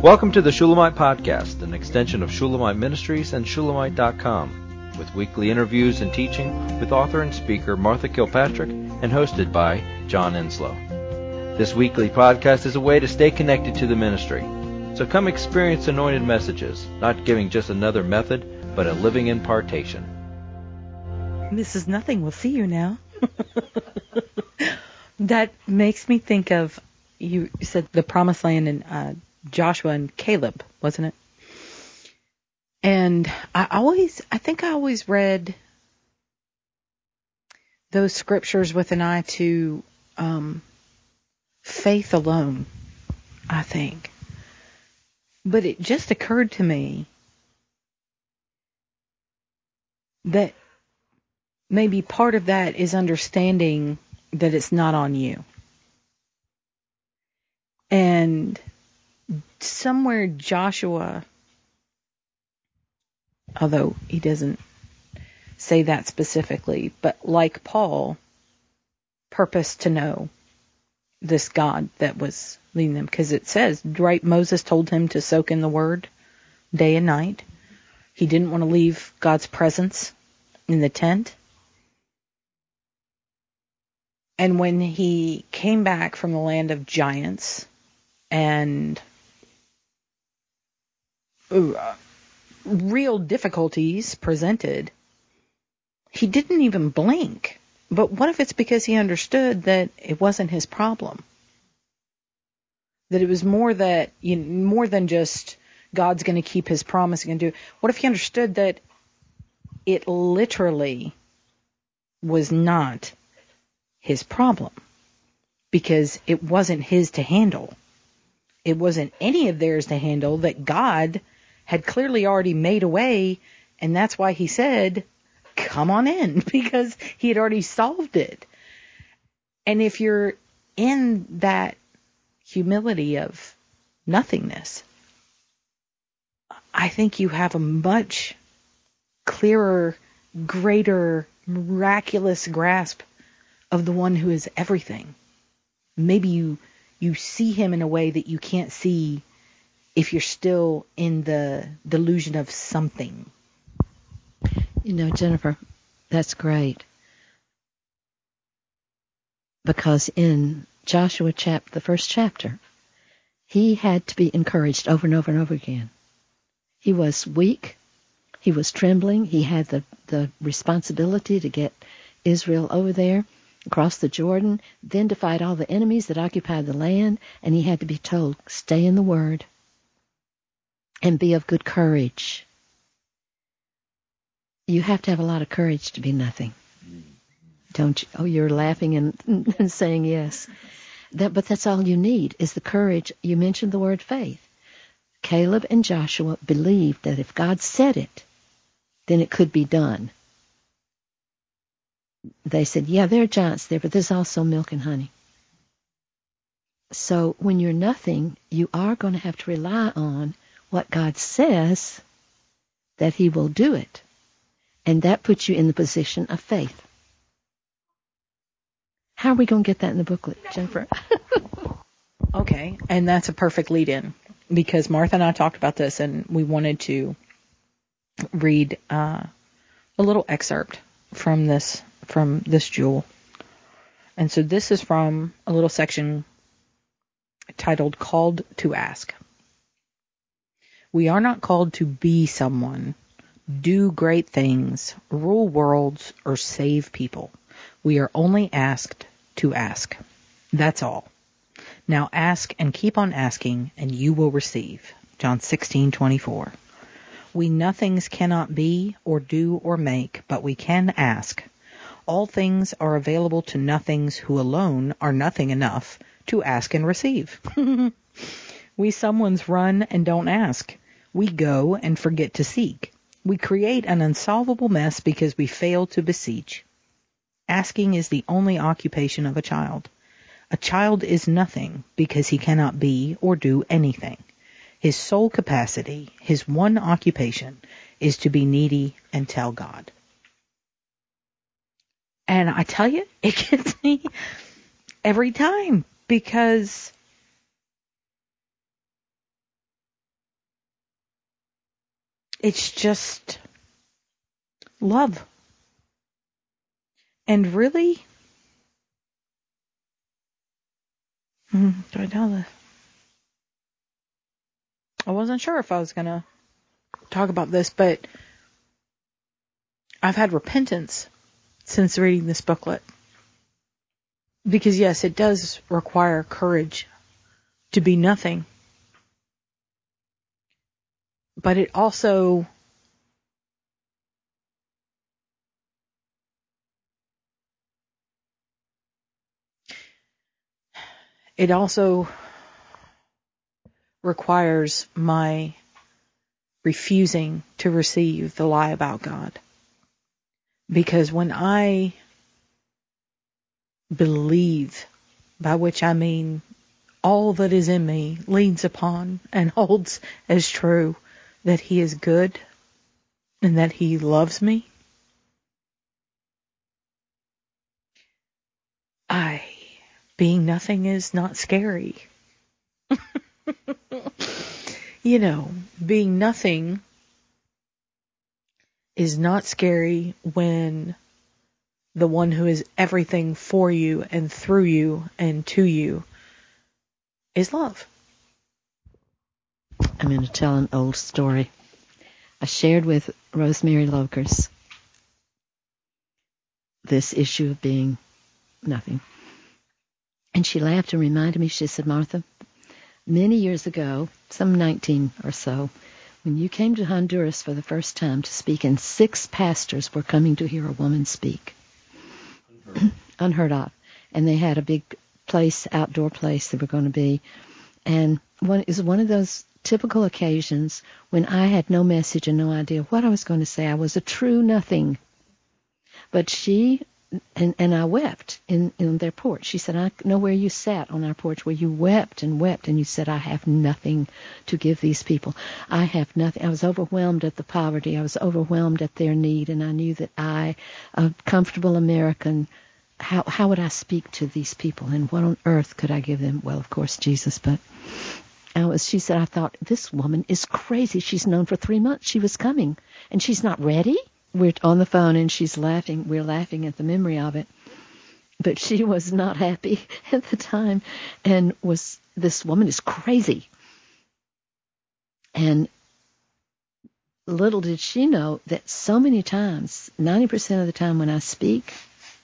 Welcome to the Shulamite Podcast, an extension of Shulamite Ministries and Shulamite.com, with weekly interviews and teaching with author and speaker Martha Kilpatrick and hosted by John Enslow. This weekly podcast is a way to stay connected to the ministry. So come experience anointed messages, not giving just another method, but a living impartation. This is nothing. We'll see you now. That makes me think of, you said the promised land in Joshua and Caleb, wasn't it? And I think I always read those scriptures with an eye to faith alone, I think. But it just occurred to me that maybe part of that is understanding that it's not on you. And somewhere Joshua, although he doesn't say that specifically, but like Paul, purposed to know this God that was leading them. Because it says, right, Moses told him to soak in the word day and night. He didn't want to leave God's presence in the tent. And when he came back from the land of giants and real difficulties presented, he didn't even blink. But what if it's because he understood that it wasn't his problem? That it was more than just God's going to keep his promise and do. What if he understood that it literally was not his problem, because it wasn't his to handle. It wasn't any of theirs to handle, that God had clearly already made a way, and that's why he said, come on in, because he had already solved it. And if you're in that humility of nothingness, I think you have a much clearer, greater, miraculous grasp of the one who is everything. Maybe you see him in a way that you can't see if you're still in the delusion of something. You know, Jennifer, that's great. Because in Joshua the first chapter, he had to be encouraged over and over and over again. He was weak. He was trembling. He had the responsibility to get Israel over there, across the Jordan, then to fight all the enemies that occupied the land, and he had to be told, stay in the Word and be of good courage. You have to have a lot of courage to be nothing. Don't you? Oh, you're laughing and saying yes. But that's all you need is the courage. You mentioned the word faith. Caleb and Joshua believed that if God said it, then it could be done. They said, yeah, there are giants there, but there's also milk and honey. So when you're nothing, you are going to have to rely on what God says, that he will do it. And that puts you in the position of faith. How are we going to get that in the booklet, Jennifer? Okay, and that's a perfect lead-in, because Martha and I talked about this, and we wanted to read a little excerpt from this jewel. And so this is from a little section titled Called to Ask. We are not called to be someone, do great things, rule worlds, or save people. We are only asked to ask. That's all. Now ask and keep on asking, and you will receive. John 16:24. We nothings cannot be or do or make, but we can ask. All things are available to nothings who alone are nothing enough to ask and receive. We someone's run and don't ask. We go and forget to seek. We create an unsolvable mess because we fail to beseech. Asking is the only occupation of a child. A child is nothing because he cannot be or do anything. His sole capacity, his one occupation, is to be needy and tell God. And I tell you, it gets me every time, because it's just love. And really, do I tell this? I wasn't sure if I was going to talk about this, but I've had repentance since reading this booklet. Because yes, it does require courage to be nothing. But it also requires my refusing to receive the lie about God. Because when I believe, by which I mean all that is in me leans upon and holds as true that He is good and that He loves me, being nothing is not scary. Being nothing is not scary when the one who is everything for you and through you and to you is love. I'm going to tell an old story. I shared with Rosemary Lokers this issue of being nothing. And she laughed and reminded me, she said, Martha, many years ago, some 19 or so, when you came to Honduras for the first time to speak, and 6 pastors were coming to hear a woman speak. Unheard of. And they had a big place, outdoor place they were going to be. And it was one of those typical occasions when I had no message and no idea what I was going to say. I was a true nothing. But she, and I wept in their porch. She said, I know where you sat on our porch, where you wept and wept, and you said, I have nothing to give these people. I have nothing. I was overwhelmed at the poverty. I was overwhelmed at their need, and I knew that I, a comfortable American, how would I speak to these people, and what on earth could I give them? Well, of course, Jesus, but she said, I thought, this woman is crazy. She's known for 3 months she was coming, and she's not ready? We're on the phone, and she's laughing. We're laughing at the memory of it. But she was not happy at the time, and this woman is crazy. And little did she know that so many times, 90% of the time when I speak,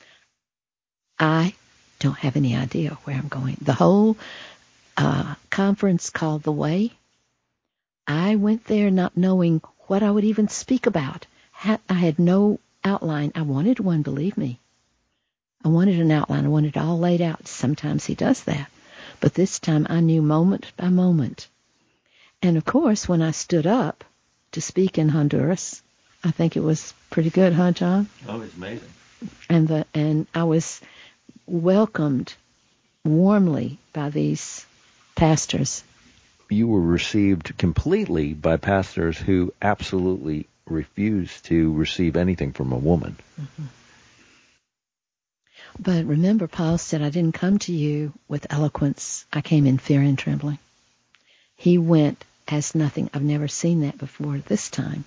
I don't have any idea where I'm going. The whole conference called The Way, I went there not knowing what I would even speak about. I had no outline. I wanted one, believe me. I wanted an outline. I wanted it all laid out. Sometimes He does that. But this time I knew moment by moment. And of course, when I stood up to speak in Honduras, I think it was pretty good, huh, John? Oh, it's amazing. And I was welcomed warmly by these pastors. You were received completely by pastors who absolutely refused to receive anything from a woman. Mm-hmm. But remember, Paul said, I didn't come to you with eloquence. I came in fear and trembling. He went as nothing. I've never seen that before this time.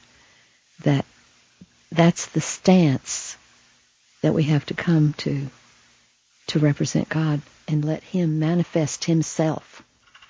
That's the stance that we have to come to represent God and let Him manifest Himself.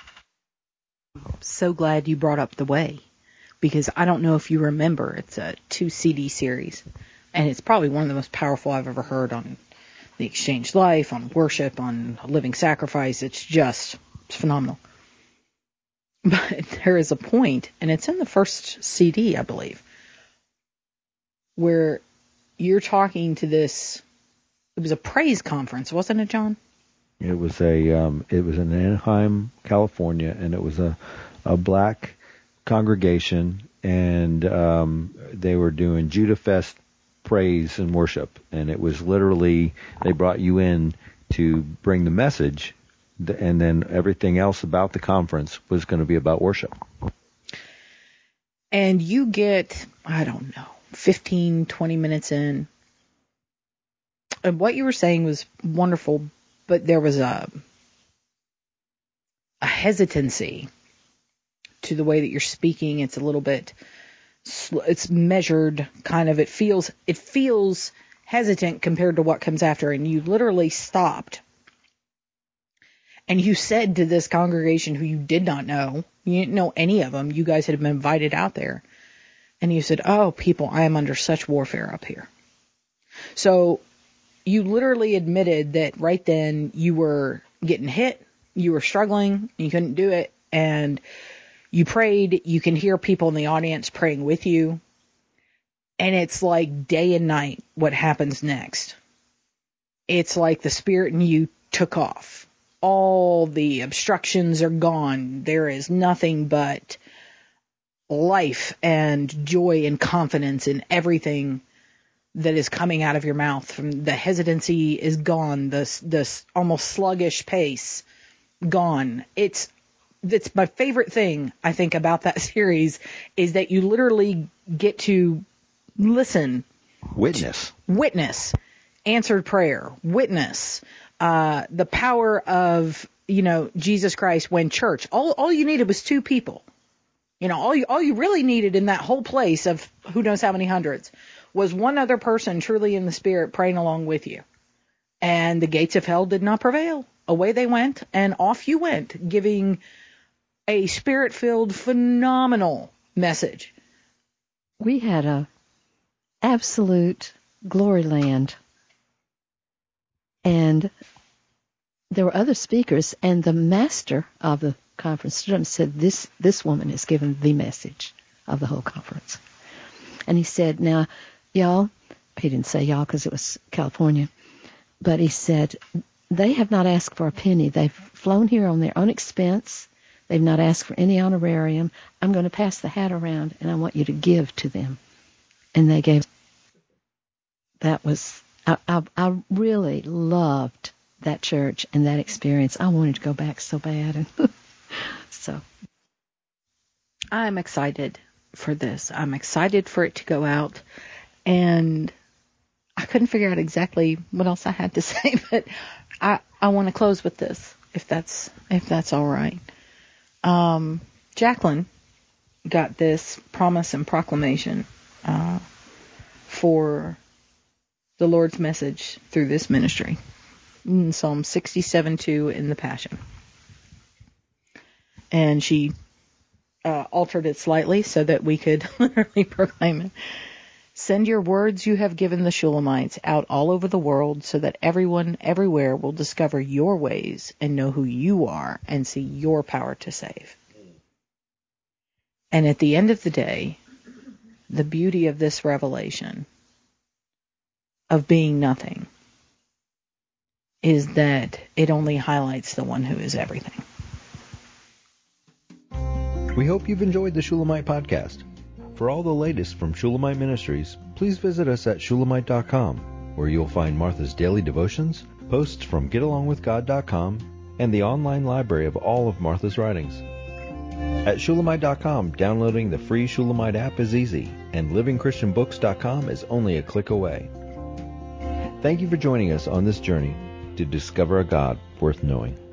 So glad you brought up The Way, because I don't know if you remember, it's a 2 CD series, and it's probably one of the most powerful I've ever heard on the exchanged life, on worship, on living sacrifice. It's phenomenal. But there is a point, and it's in the first CD, I believe, where you're talking to this. It was a praise conference, wasn't it, John? It was in Anaheim, California, and it was a black congregation, and they were doing Judah Fest praise and worship, and it was literally, they brought you in to bring the message, and then everything else about the conference was going to be about worship. And you get, 15, 20 minutes in, and what you were saying was wonderful, but there was a hesitancy to the way that you're speaking. It's a little bit it's measured kind of. It feels hesitant compared to what comes after. And you literally stopped. And you said to this congregation who you did not know, you didn't know any of them, you guys had been invited out there. And you said, "Oh, people, I am under such warfare up here." So you literally admitted that right then you were getting hit, you were struggling, you couldn't do it, and you prayed. You can hear people in the audience praying with you. And it's like day and night what happens next. It's like the spirit in you took off. All the obstructions are gone. There is nothing but life and joy and confidence in everything that is coming out of your mouth. From the hesitancy is gone. This almost sluggish pace gone. It's my favorite thing, I think, about that series is that you literally get to listen, witness, answered prayer, witness, the power of, Jesus Christ when church. All you needed was two people. All you really needed in that whole place of who knows how many hundreds was one other person truly in the spirit praying along with you. And the gates of hell did not prevail. Away they went, and off you went, giving a spirit-filled, phenomenal message. We had a absolute glory land. And there were other speakers, and the master of the conference stood up and said, this woman has given the message of the whole conference. And he said, "Now, y'all," he didn't say y'all because it was California, but he said, "They have not asked for a penny. They've flown here on their own expense. They've not asked for any honorarium. I'm going to pass the hat around, and I want you to give to them." And they gave. That was, I really loved that church and that experience. I wanted to go back so bad. And so I'm excited for this. I'm excited for it to go out. And I couldn't figure out exactly what else I had to say, but I want to close with this, if that's all right. Jacqueline got this promise and proclamation for the Lord's message through this ministry in Psalm 67:2 in the Passion. And she altered it slightly so that we could literally proclaim it. "Send your words you have given the Shulamites out all over the world so that everyone everywhere will discover your ways and know who you are and see your power to save." And at the end of the day, the beauty of this revelation of being nothing is that it only highlights the one who is everything. We hope you've enjoyed the Shulamite podcast. For all the latest from Shulamite Ministries, please visit us at shulamite.com, where you'll find Martha's daily devotions, posts from getalongwithgod.com, and the online library of all of Martha's writings. At shulamite.com, downloading the free Shulamite app is easy, and livingchristianbooks.com is only a click away. Thank you for joining us on this journey to discover a God worth knowing.